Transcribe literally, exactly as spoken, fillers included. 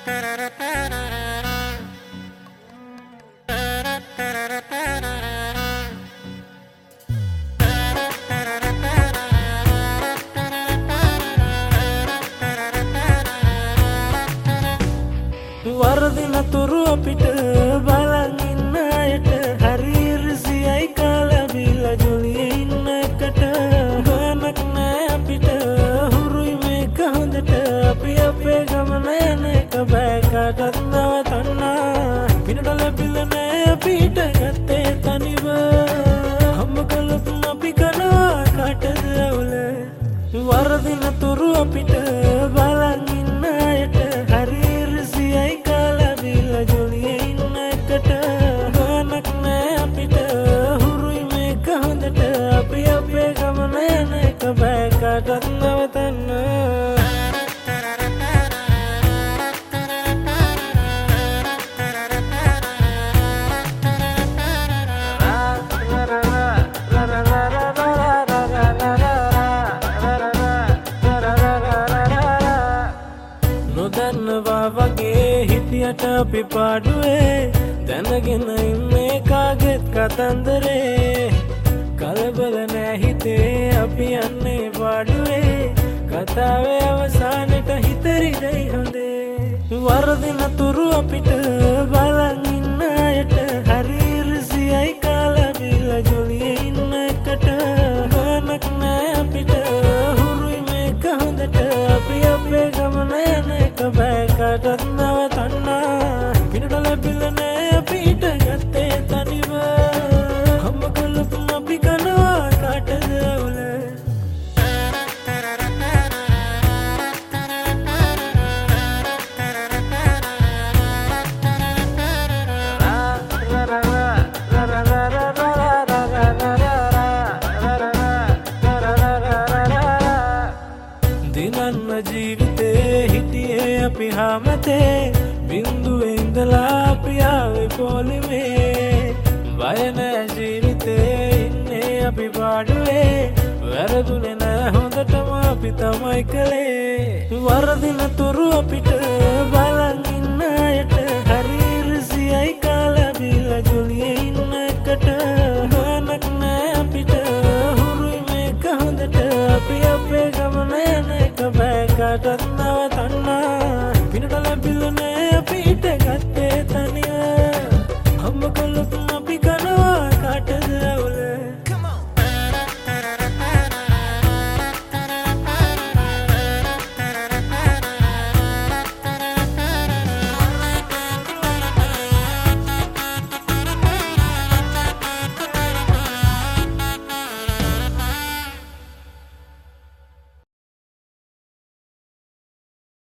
වරදින තුරු අපිට බලන් ඉන්න අයට හරි ඉරිසියයි කාලා බීලා ජොලියේ ඉන්න එකට ගානක් නෑ අපිට හුරුයි මේක හොඳට අපි අපේ ගමන යන එක බෑ කාටවත් නවතන්න පිනට ලැබිලා නෑ අපිට ගත්තේ තනිව හම්බ කළොත් අපි කනවා කාටද අවුල වරදින තුරු අපිට බලන් ඉන්න අයට හරි ඉරිසියයි කාලා බීලා ජොලියේ ඉන්න එකට ගානක් නෑ අපිට හුරුයි මේක හොඳට අපි අපේ ගමන යන එක බෑ කාටවත් නවතන්න නොදන්නවා වගේ හිටියට අපි පාඩුවේ දැනගෙන ඉන්නේ කාගෙත් කතන්දරේ කලබල නෑ හිතේ අපි යන්නේ පාඩුවේ කතාවේ අවසානෙට හිතරිදයි හොඳේ වරදින තුරු අපිට බලන් ඉන්න අයට හරි ඉරිසියයි කාලා බීලා ජොලියේ ඉන්න එකට ගානක් නෑ අපිට හුරුයි මේක හොඳට අපි අපේ ගමන යන එක බෑ කාටවත් නවතන්න පිනට ලැබිලා නෑ අපිට ගත්තේ තනිව හම්බ කළොත් අපි කනවා කාටද අවුල දිනන්න ජීවිතේ හිටියේ අපි හැමතේ බින්දුවේ ඉඳලා අපි ආවේ පොලිමේ බය නෑ ජීවිතේ ඉන්නේ අපි පාඩුවේ වැරදුනේ නෑ හොඳටම අපි තමයි කළේ වරදින තුරු